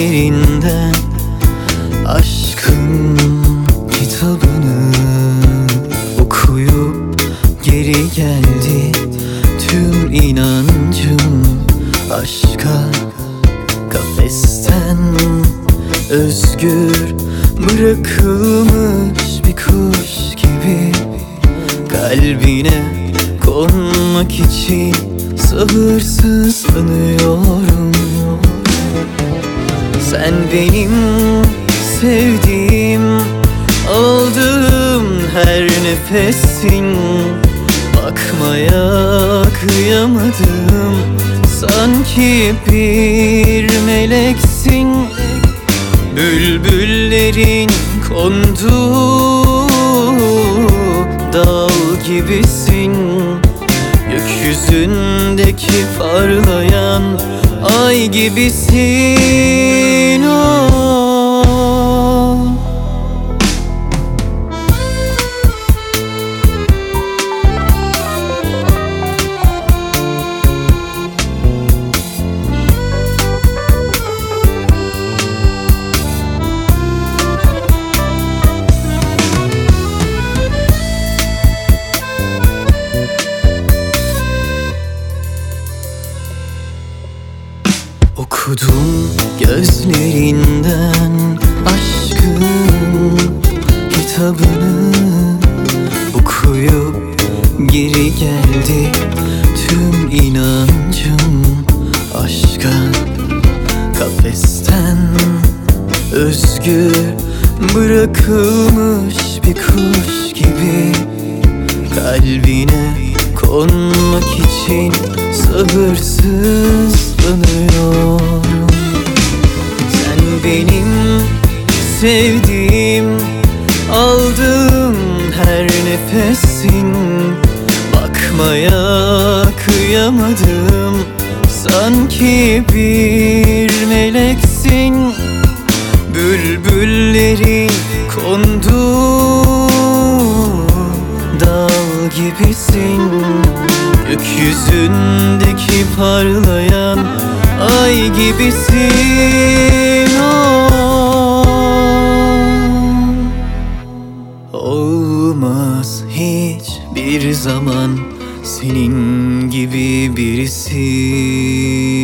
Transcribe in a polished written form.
gözlerinden aşkın kitabını okuyup geri geldi tüm inancım. Aşka kafesten özgür bırakılmış bir kuş gibi kalbine konmak için sabırsızlanıyorum. Sen benim sevdiğim, aldığım her nefesin. Bakmaya kıyamadım, sanki bir meleksin. Bülbüllerin konduğu dal gibisin. Gökyüzündeki parlayan ay gibisin. Okudum gözlerinden aşkın kitabını, okuyup geri geldi tüm inancım. Aşka kafesten özgür bırakılmış bir kuş gibi kalbine konmak için sabırsızlanıyorum. Sen benim sevdiğim, aldığım her nefesin. Bakmaya kıyamadım, sanki bir meleksin. Bülbüllerin konduğu dal gibisin. Gökyüzündeki parlayan ay gibisin. Olmaz hiçbir zaman senin gibi birisi.